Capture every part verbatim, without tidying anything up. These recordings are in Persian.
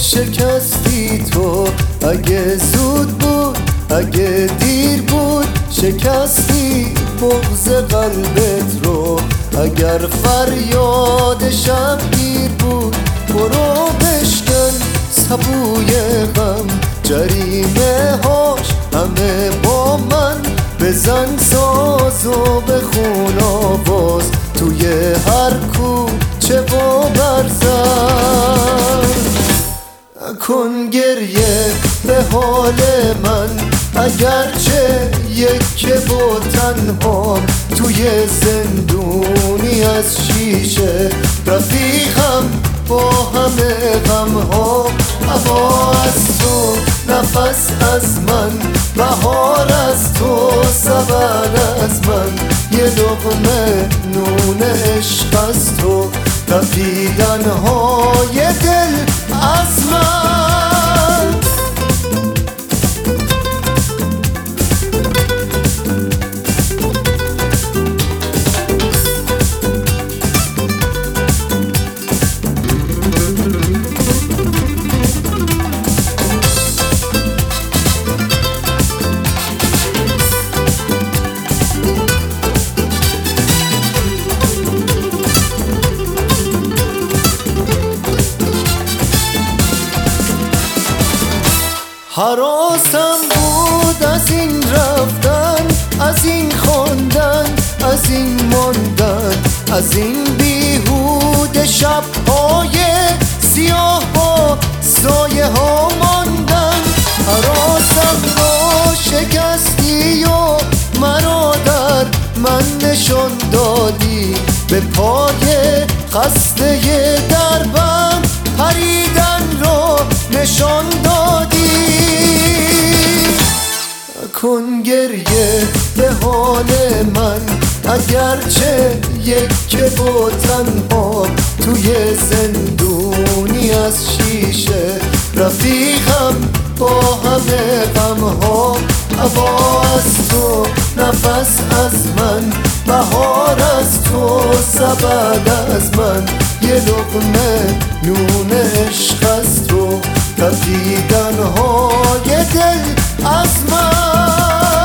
شکستی تو، اگه زود بود اگه دیر بود شکستی بغض قلبت رو. اگر فریاد شبگیر بود برو بشکن سبوی غم، جریمه هاش همه با من، بزن ساز و بخون آواز توی هر کوچه و برزن. کن گریه به حال من اگرچه یکه و تنها توی زندونی از شیشه، رفیقم با همه غمها. هوا از تو، نفس از من، بهار از تو، سبل از من، یه لقمه نون عشق از تو، تپیدن‌های دل از من. حراسم بود از این رفتن، از این خواندن، از این ماندن، از این بیهوده شب‌های سیاه با سایه ها ماندن. حراسم با شکستی و مرا در من نشان دادی، به پای خسته دربم پریدن رو نشان دادی. کن گریه به حال من اگرچه یکه و تنها توی زندونی از شیشه، رفیقم با همه غمها. هوا از تو، نفس از من، بهار از تو، سبل از من، یه لقمه نون عشق از تو، تپیدن‌های دل از من.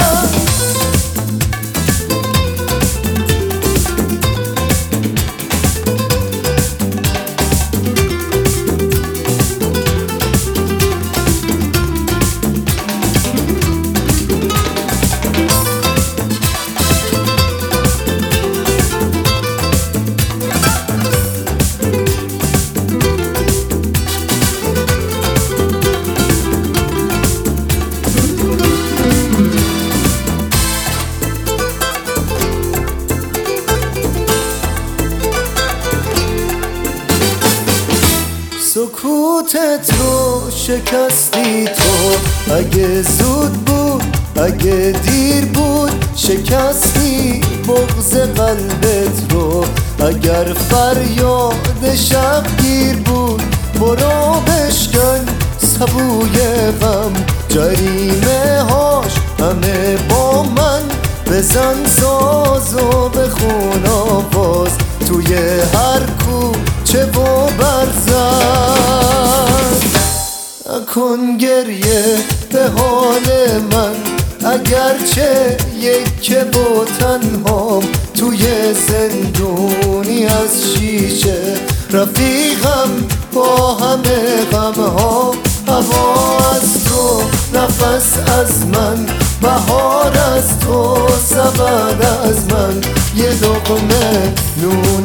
سکوتت رو شکستی تو، اگه زود بود اگه دیر بود شکستی بغض قلبت رو. اگر فریاد شبگیر بود برو بشکن سبوی غم، جریمه هاش همه با من، بزن ساز و بخون آواز توی هر کوچه و برزن. کن گریه به حال من اگرچه یکه و تنها توی زندونی از شیشه، رفیقم با همه غمها. هوا از تو، نفس از من، بهار از تو، سبل از من، یه لقمه نون